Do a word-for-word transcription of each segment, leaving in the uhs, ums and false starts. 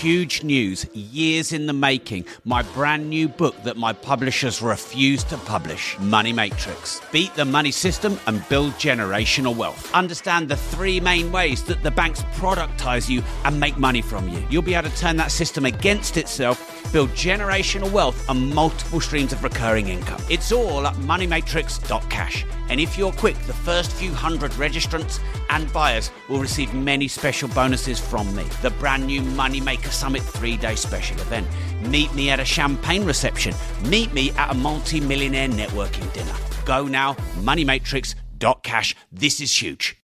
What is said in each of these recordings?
huge news, years in the making, my brand new book that my publishers refuse to publish, Money Matrix. Beat the money system and build generational wealth. Understand the three main ways that the banks productize you and make money from you. You'll be able to turn that system against itself, build generational wealth and multiple streams of recurring income. It's all at money matrix dot cash. And if you're quick, the first few hundred registrants and buyers will receive many special bonuses from me. The brand new Moneymaker Summit three-day special event. Meet me at a champagne reception. Meet me at a multi-millionaire networking dinner. Go now, money matrix dot cash. This is huge.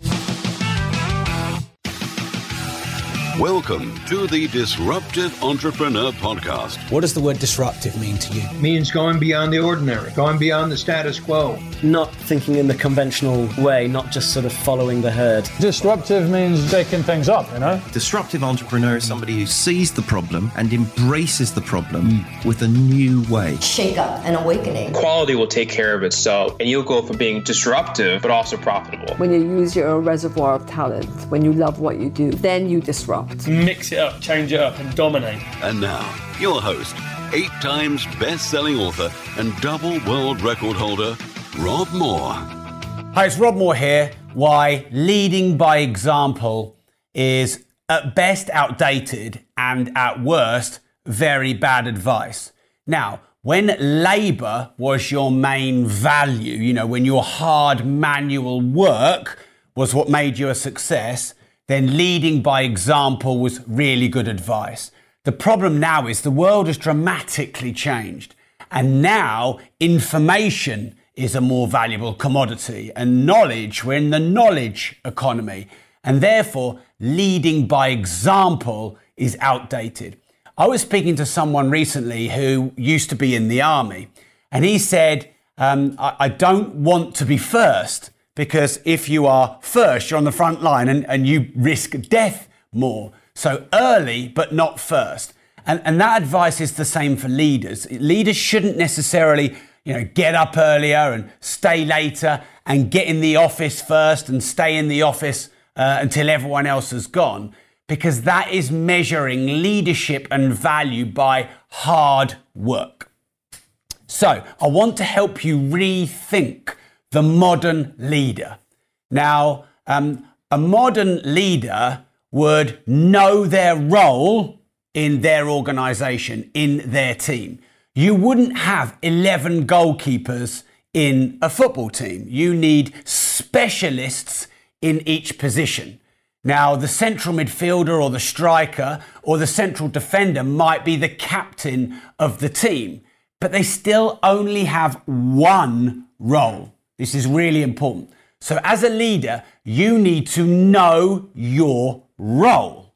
Welcome to the Disruptive Entrepreneur Podcast. What does the word disruptive mean to you? It means going beyond the ordinary, going beyond the status quo. Not thinking in the conventional way, not just sort of following the herd. Disruptive means shaking things up, you know? Disruptive entrepreneur is somebody who sees the problem and embraces the problem mm. with a new way. Shake up and awakening. Quality will take care of itself, and you'll go from being disruptive, but also profitable. When you use your reservoir of talent, when you love what you do, then you disrupt. Mix it up, change it up, and dominate. And now, your host, eight times best-selling author and double world record holder, Rob Moore. Hi, it's Rob Moore here. Why leading by example is at best outdated and at worst very bad advice. Now, when labour was your main value, you know, when your hard manual work was what made you a success, then leading by example was really good advice. The problem now is the world has dramatically changed. And now information is a more valuable commodity, and knowledge, we're in the knowledge economy. And therefore, leading by example is outdated. I was speaking to someone recently who used to be in the army, and he said, um, I, I don't want to be first. Because if you are first, you're on the front line and, and you risk death more. So early, but not first. And, and that advice is the same for leaders. Leaders shouldn't necessarily, you know, get up earlier and stay later and get in the office first and stay in the office uh, until everyone else has gone. Because that is measuring leadership and value by hard work. So I want to help you rethink the modern leader. Now, um, a modern leader would know their role in their organization, in their team. You wouldn't have eleven goalkeepers in a football team. You need specialists in each position. Now, the central midfielder or the striker or the central defender might be the captain of the team, but they still only have one role. This is really important. So as a leader, you need to know your role.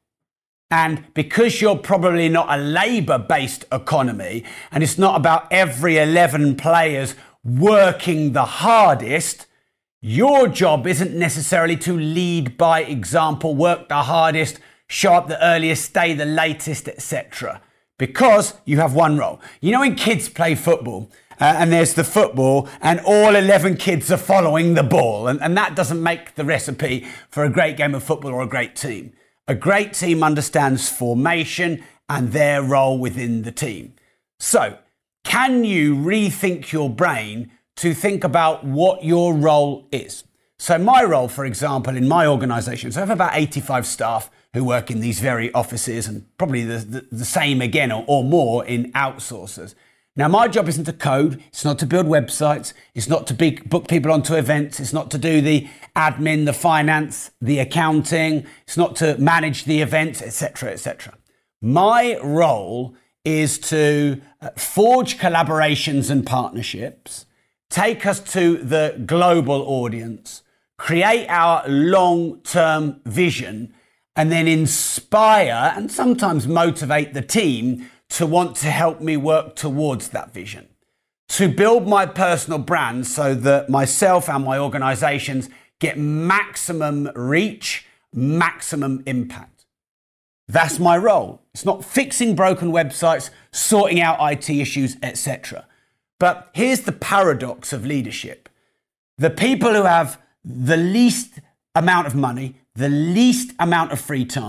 And because you're probably not a labour-based economy, and it's not about every eleven players working the hardest, your job isn't necessarily to lead by example, work the hardest, show up the earliest, stay the latest, et cetera. Because you have one role. You know when kids play football, Uh, and there's the football and all eleven kids are following the ball. And, and that doesn't make the recipe for a great game of football or a great team. A great team understands formation and their role within the team. So can you rethink your brain to think about what your role is? So my role, for example, in my organisation, so I have about eighty-five staff who work in these very offices and probably the, the, the same again or, or more in outsourcers. Now, my job isn't to code, it's not to build websites, it's not to be, book people onto events, it's not to do the admin, the finance, the accounting, it's not to manage the events, et cetera, et cetera. My role is to forge collaborations and partnerships, take us to the global audience, create our long-term vision, and then inspire and sometimes motivate the team to want to help me work towards that vision. To build my personal brand so that myself and my organizations get maximum reach, maximum impact. That's my role. It's not fixing broken websites, sorting out I T issues, et cetera. But here's the paradox of leadership. The people who have the least amount of money, the least amount of free time,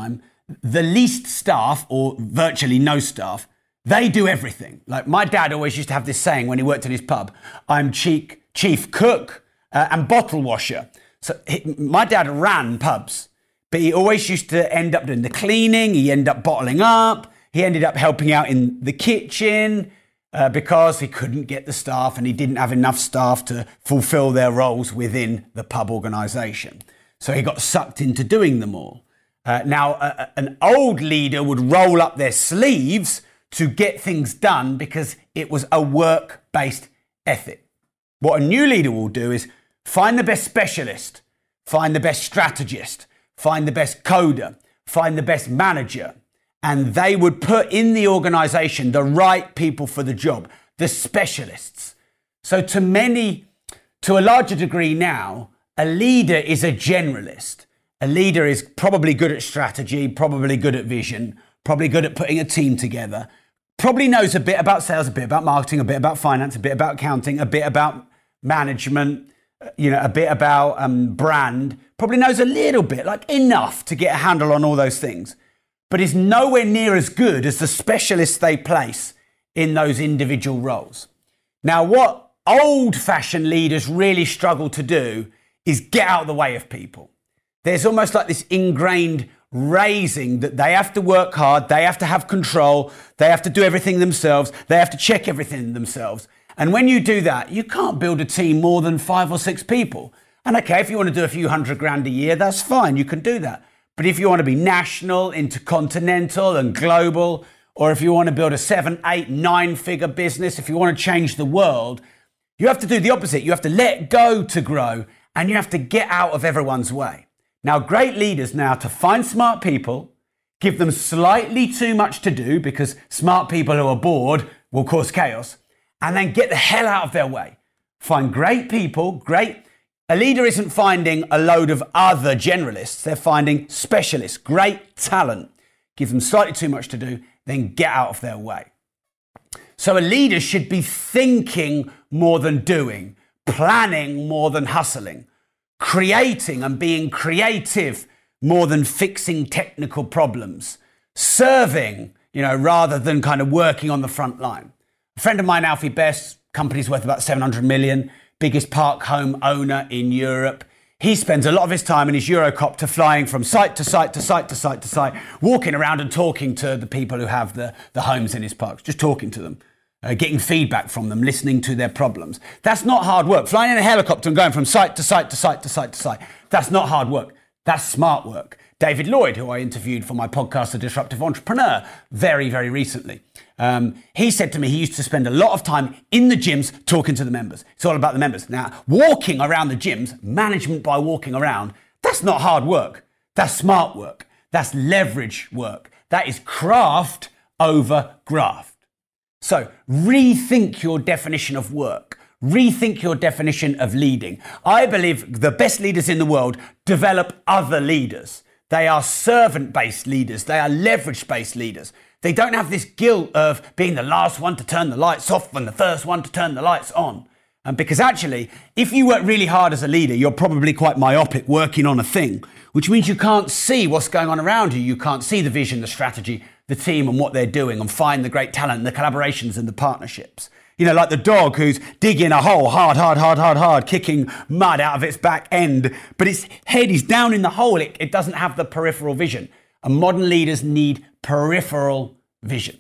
the least staff, or virtually no staff, they do everything. Like my dad always used to have this saying when he worked in his pub, I'm chief, chief cook uh, and bottle washer. So he, my dad ran pubs, but he always used to end up doing the cleaning. He ended up bottling up. He ended up helping out in the kitchen uh, because he couldn't get the staff and he didn't have enough staff to fulfill their roles within the pub organisation. So he got sucked into doing them all. Uh, now, uh, an old leader would roll up their sleeves to get things done because it was a work-based ethic. What a new leader will do is find the best specialist, find the best strategist, find the best coder, find the best manager, and they would put in the organisation the right people for the job, the specialists. So to many, to a larger degree now, a leader is a generalist. A leader is probably good at strategy, probably good at vision, probably good at putting a team together, probably knows a bit about sales, a bit about marketing, a bit about finance, a bit about accounting, a bit about management, you know, a bit about um, brand, probably knows a little bit, like enough to get a handle on all those things, but is nowhere near as good as the specialists they place in those individual roles. Now, what old-fashioned leaders really struggle to do is get out of the way of people. There's almost like this ingrained raising that they have to work hard, they have to have control, they have to do everything themselves, they have to check everything themselves. And when you do that, you can't build a team more than five or six people. And okay, if you want to do a few hundred grand a year, that's fine, you can do that. But if you want to be national, intercontinental and global, or if you want to build a seven, eight, nine figure business, if you want to change the world, you have to do the opposite. You have to let go to grow and you have to get out of everyone's way. Now, great leaders now to find smart people, give them slightly too much to do because smart people who are bored will cause chaos, and then get the hell out of their way. Find great people, great. A leader isn't finding a load of other generalists. They're finding specialists, great talent. Give them slightly too much to do, then get out of their way. So a leader should be thinking more than doing, planning more than hustling, creating and being creative more than fixing technical problems, serving, you know, rather than kind of working on the front line. A friend of mine, Alfie Best, company's worth about seven hundred million, biggest park home owner in Europe. He spends a lot of his time in his Eurocopter flying from site to site to site to site to site, walking around and talking to the people who have the, the homes in his parks, just talking to them, uh, getting feedback from them, listening to their problems. That's not hard work. Flying in a helicopter and going from site to site to site to site to site, that's not hard work. That's smart work. David Lloyd, who I interviewed for my podcast, The Disruptive Entrepreneur, very, very recently, um, he said to me he used to spend a lot of time in the gyms talking to the members. It's all about the members. Now, walking around the gyms, management by walking around, that's not hard work. That's smart work. That's leverage work. That is craft over graft. So rethink your definition of work. Rethink your definition of leading. I believe the best leaders in the world develop other leaders. They are servant-based leaders. They are leverage-based leaders. They don't have this guilt of being the last one to turn the lights off and the first one to turn the lights on. And because actually, if you work really hard as a leader, you're probably quite myopic working on a thing, which means you can't see what's going on around you. You can't see the vision, the strategy, the team and what they're doing, and find the great talent, the collaborations and the partnerships. You know, like the dog who's digging a hole hard, hard, hard, hard, hard, kicking mud out of its back end, but its head is down in the hole. It, it doesn't have the peripheral vision. And modern leaders need peripheral vision.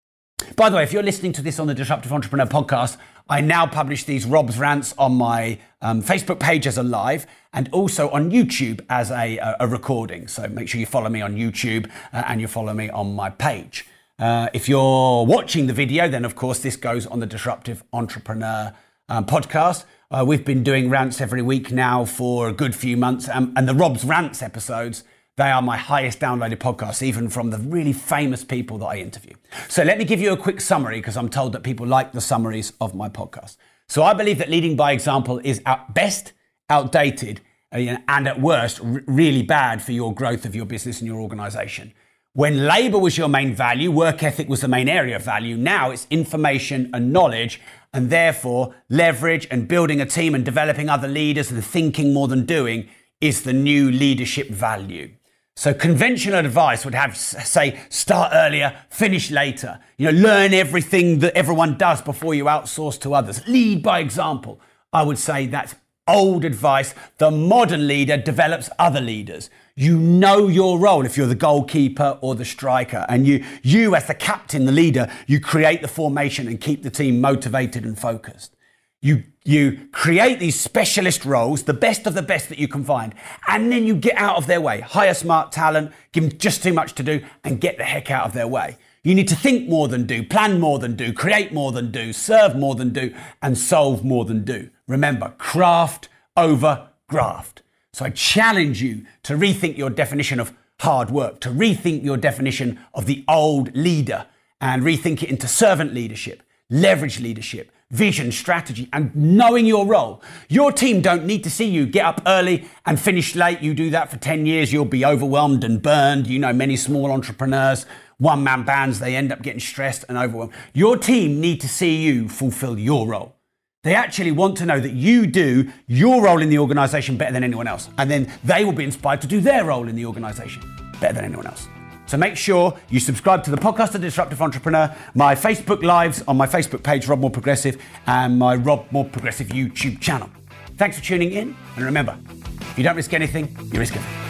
By the way, if you're listening to this on the Disruptive Entrepreneur podcast, I now publish these Rob's Rants on my um, Facebook page as a live and also on YouTube as a, a, a recording. So make sure you follow me on YouTube uh, and you follow me on my page. Uh, if you're watching the video, then of course this goes on the Disruptive Entrepreneur um, podcast. Uh, we've been doing rants every week now for a good few months, um, and the Rob's Rants episodes, they are my highest downloaded podcasts, even from the really famous people that I interview. So let me give you a quick summary, because I'm told that people like the summaries of my podcast. So I believe that leading by example is at best outdated and at worst really bad for your growth of your business and your organization. When labor was your main value, work ethic was the main area of value. Now it's information and knowledge, and therefore leverage and building a team and developing other leaders and thinking more than doing is the new leadership value. So conventional advice would have, say, start earlier, finish later. You know, learn everything that everyone does before you outsource to others. Lead by example. I would say that's old advice. The modern leader develops other leaders. You know your role if you're the goalkeeper or the striker. And you, you as the captain, the leader, you create the formation and keep the team motivated and focused. You, you create these specialist roles, the best of the best that you can find, and then you get out of their way. Hire smart talent, give them just too much to do, and get the heck out of their way. You need to think more than do, plan more than do, create more than do, serve more than do, and solve more than do. Remember, craft over graft. So I challenge you to rethink your definition of hard work, to rethink your definition of the old leader, and rethink it into servant leadership, leverage leadership, vision, strategy, and knowing your role. Your team don't need to see you get up early and finish late. You do that for ten years, you'll be overwhelmed and burned. You know, many small entrepreneurs, one-man bands, they end up getting stressed and overwhelmed. Your team need to see you fulfill your role. They actually want to know that you do your role in the organization better than anyone else. And then they will be inspired to do their role in the organization better than anyone else. So make sure you subscribe to the podcast, The Disruptive Entrepreneur, my Facebook Lives on my Facebook page, Rob More Progressive, and my Rob More Progressive YouTube channel. Thanks for tuning in. And remember, if you don't risk anything, you risk everything.